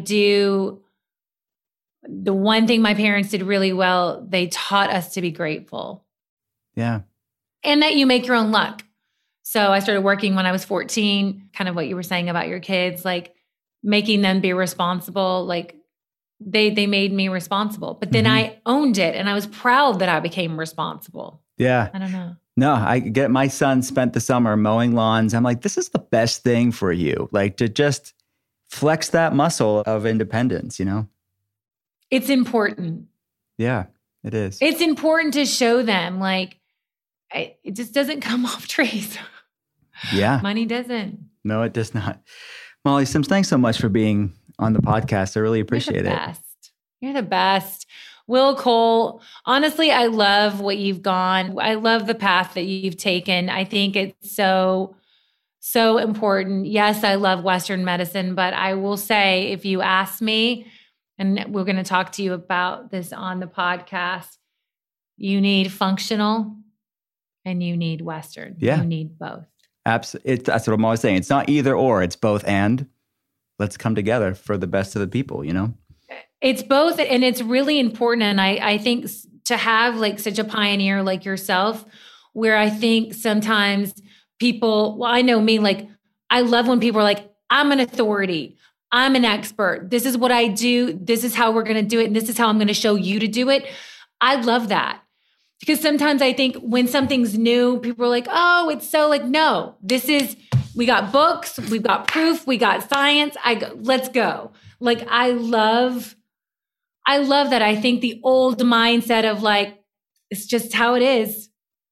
The one thing my parents did really well, they taught us to be grateful. Yeah. And that you make your own luck. So I started working when I was 14, kind of what you were saying about your kids, like making them be responsible. Like they made me responsible, but then I owned it and I was proud that I became responsible. Yeah. I don't know. No, I get my son spent the summer mowing lawns. I'm like, this is the best thing for you. Like to just flex that muscle of independence, It's important. Yeah, it is. It's important to show them like, it just doesn't come off trees. Yeah. Money doesn't. No, it does not. Molly Sims, thanks so much for being on the podcast. I really appreciate it. You're the best. Will Cole, honestly, I love what you've gone. I love the path that you've taken. I think it's so important. Yes, I love Western medicine, but I will say, if you ask me, and we're going to talk to you about this on the podcast, you need functional and you need Western. Yeah. You need both. Absolutely. That's what I'm always saying. It's not either or, it's both and. Let's come together for the best of the people, It's both. And it's really important. And I think to have like such a pioneer like yourself, where I think sometimes people, I know me, like I love when people are like, I'm an authority. I'm an expert. This is what I do. This is how we're going to do it. And this is how I'm going to show you to do it. I love that. Because sometimes I think when something's new, people are like, oh, it's so like, no, we got books, we've got proof, we got science. Let's go. Like, I love that. I think the old mindset of like, it's just how it is,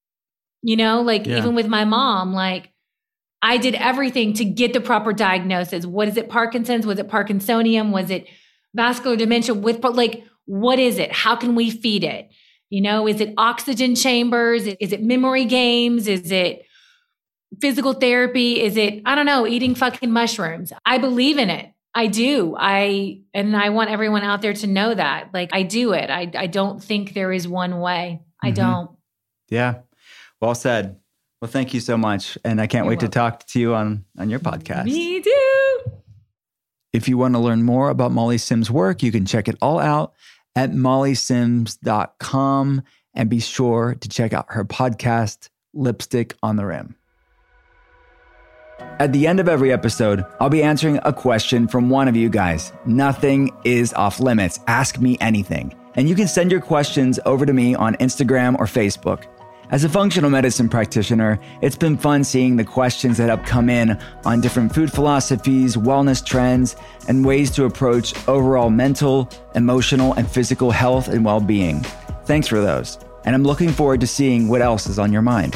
even with my mom, like I did everything to get the proper diagnosis. What is it? Parkinson's? Was it Parkinsonian? Was it vascular dementia what is it? How can we feed it? Is it oxygen chambers? Is it memory games? Is it physical therapy? Is it, I don't know, eating fucking mushrooms? I believe in it. I do. And I want everyone out there to know that. Like I do it. I don't think there is one way. I don't. Yeah. Well said. Well, thank you so much. And I can't wait to talk to you on your podcast. Me too. If you want to learn more about Molly Sims' work, you can check it all out at mollysims.com, and be sure to check out her podcast, Lipstick on the Rim. At the end of every episode, I'll be answering a question from one of you guys. Nothing is off limits. Ask me anything. And you can send your questions over to me on Instagram or Facebook. As a functional medicine practitioner, it's been fun seeing the questions that have come in on different food philosophies, wellness trends, and ways to approach overall mental, emotional, and physical health and well-being. Thanks for those. And I'm looking forward to seeing what else is on your mind.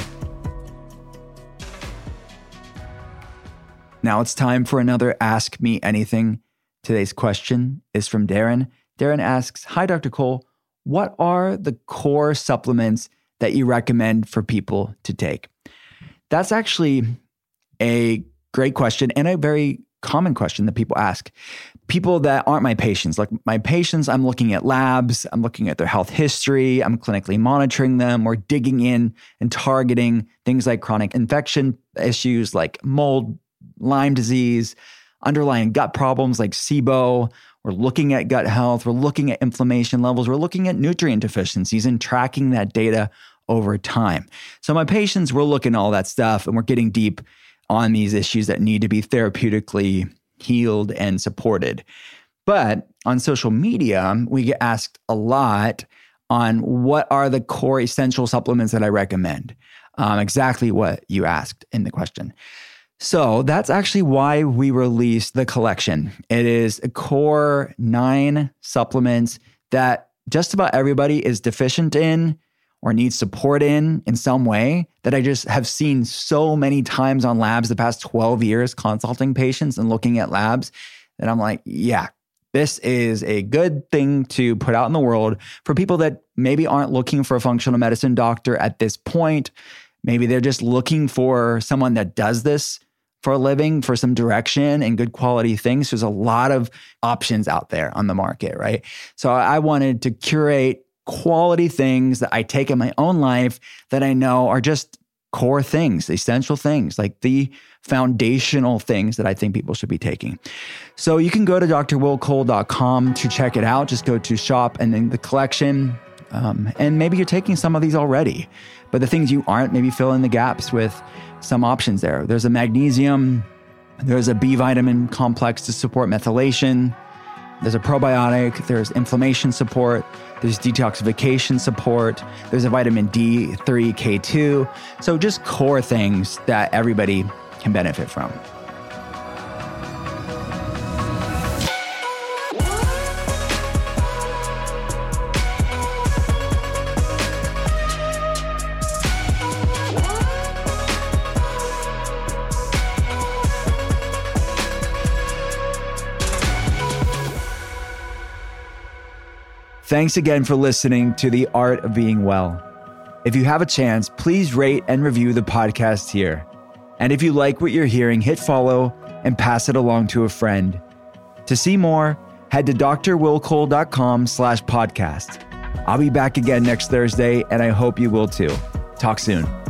Now it's time for another Ask Me Anything. Today's question is from Darren. Darren asks, hi, Dr. Cole. What are the core supplements that you recommend for people to take? That's actually a great question and a very common question that people ask. People that aren't my patients, like my patients, I'm looking at labs, I'm looking at their health history, I'm clinically monitoring them, we're digging in and targeting things like chronic infection issues like mold, Lyme disease, underlying gut problems like SIBO. We're looking at gut health. We're looking at inflammation levels. We're looking at nutrient deficiencies and tracking that data over time. So my patients, we're looking at all that stuff and we're getting deep on these issues that need to be therapeutically healed and supported. But on social media, we get asked a lot on what are the core essential supplements that I recommend. Exactly what you asked in the question. So that's actually why we released the collection. It is a core 9 supplements that just about everybody is deficient in or needs support in some way, that I just have seen so many times on labs the past 12 years consulting patients and looking at labs that I'm like, yeah, this is a good thing to put out in the world for people that maybe aren't looking for a functional medicine doctor at this point. Maybe they're just looking for someone that does this for a living, for some direction and good quality things. There's a lot of options out there on the market, right? So I wanted to curate quality things that I take in my own life that I know are just core things, essential things, like the foundational things that I think people should be taking. So you can go to drwillcole.com to check it out. Just go to shop and then the collection. And maybe you're taking some of these already, but the things you aren't, maybe fill in the gaps with some options there. There's a magnesium, there's a B vitamin complex to support methylation, there's a probiotic, there's inflammation support, there's detoxification support, there's a vitamin D3, K2. So just core things that everybody can benefit from. Thanks again for listening to The Art of Being Well. If you have a chance, please rate and review the podcast here. And if you like what you're hearing, hit follow and pass it along to a friend. To see more, head to drwillcole.com/podcast. I'll be back again next Thursday, and I hope you will too. Talk soon.